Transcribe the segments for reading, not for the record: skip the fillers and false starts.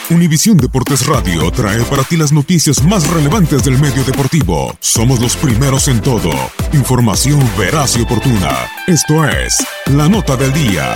Univisión Deportes Radio trae para ti las noticias más relevantes del medio deportivo. Somos los primeros en todo. Información veraz y oportuna. Esto es La Nota del Día.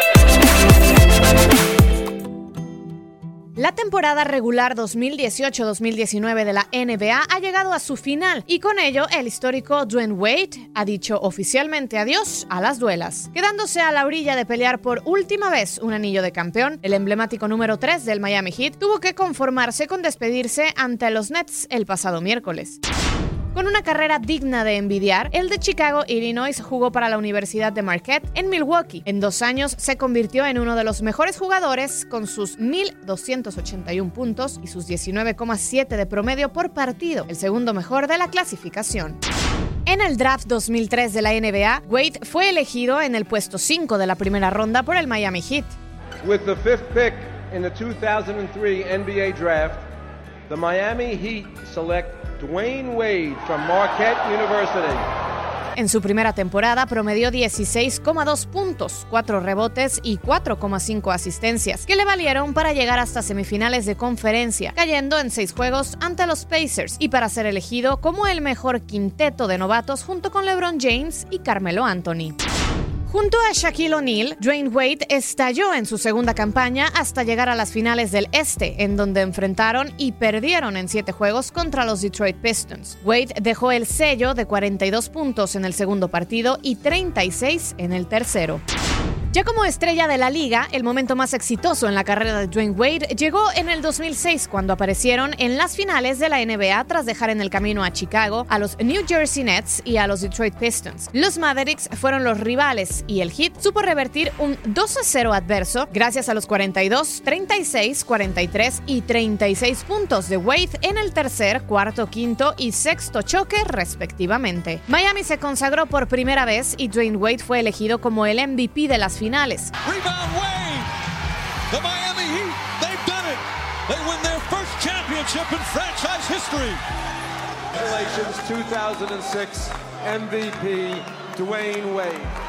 La temporada regular 2018-2019 de la NBA ha llegado a su final y con ello el histórico Dwyane Wade ha dicho oficialmente adiós a las duelas. Quedándose a la orilla de pelear por última vez un anillo de campeón, el emblemático número 3 del Miami Heat tuvo que conformarse con despedirse ante los Nets el pasado miércoles. Con una carrera digna de envidiar, el de Chicago, Illinois, jugó para la Universidad de Marquette en Milwaukee. En 2 años se convirtió en uno de los mejores jugadores con sus 1,281 puntos y sus 19,7 de promedio por partido, el segundo mejor de la clasificación. En el draft 2003 de la NBA, Wade fue elegido en el puesto 5 de la primera ronda por el Miami Heat. With the 5th pick in the 2003 NBA draft, the Miami Heat select Dwyane Wade from Marquette University. En su primera temporada promedió 16,2 puntos, 4 rebotes y 4,5 asistencias, que le valieron para llegar hasta semifinales de conferencia, cayendo en 6 juegos ante los Pacers y para ser elegido como el mejor quinteto de novatos junto con LeBron James y Carmelo Anthony. Junto a Shaquille O'Neal, Dwyane Wade estalló en su segunda campaña hasta llegar a las finales del Este, en donde enfrentaron y perdieron en 7 juegos contra los Detroit Pistons. Wade dejó el sello de 42 puntos en el segundo partido y 36 en el tercero. Ya como estrella de la liga, el momento más exitoso en la carrera de Dwyane Wade llegó en el 2006 cuando aparecieron en las finales de la NBA tras dejar en el camino a Chicago, a los New Jersey Nets y a los Detroit Pistons. Los Mavericks fueron los rivales y el Heat supo revertir un 2-0 adverso gracias a los 42, 36, 43 y 36 puntos de Wade en el tercer, cuarto, quinto y sexto choque respectivamente. Miami se consagró por primera vez y Dwyane Wade fue elegido como el MVP de las finales. Rebound Wade. The Miami Heat, they've done it. They win their first championship in franchise history. Congratulations, 2006 MVP Dwyane Wade.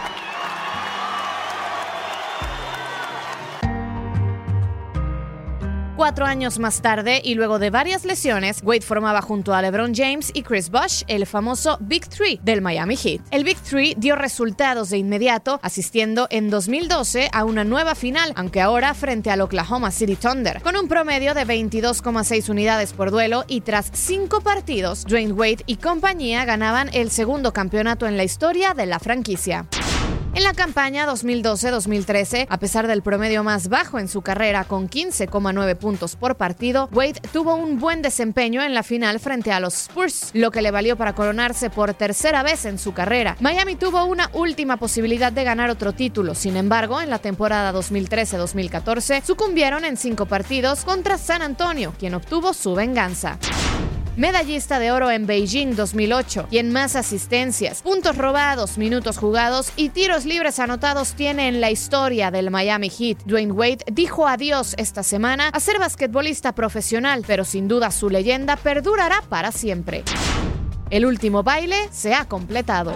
Cuatro años más tarde y luego de varias lesiones, Wade formaba junto a LeBron James y Chris Bosh el famoso Big Three del Miami Heat. El Big Three dio resultados de inmediato, asistiendo en 2012 a una nueva final, aunque ahora frente al Oklahoma City Thunder, con un promedio de 22,6 unidades por duelo y tras 5 partidos, Dwyane Wade y compañía ganaban el segundo campeonato en la historia de la franquicia. En la campaña 2012-2013, a pesar del promedio más bajo en su carrera con 15,9 puntos por partido, Wade tuvo un buen desempeño en la final frente a los Spurs, lo que le valió para coronarse por tercera vez en su carrera. Miami tuvo una última posibilidad de ganar otro título, sin embargo, en la temporada 2013-2014 sucumbieron en 5 partidos contra San Antonio, quien obtuvo su venganza. Medallista de oro en Beijing 2008, quien más asistencias, puntos robados, minutos jugados y tiros libres anotados tiene en la historia del Miami Heat. Dwyane Wade dijo adiós esta semana a ser basquetbolista profesional, pero sin duda su leyenda perdurará para siempre. El último baile se ha completado.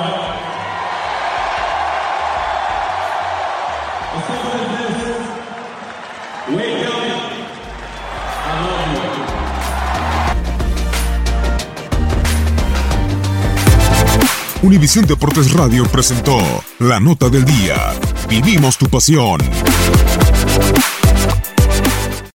Univisión Deportes Radio presentó La Nota del Día. Vivimos tu pasión.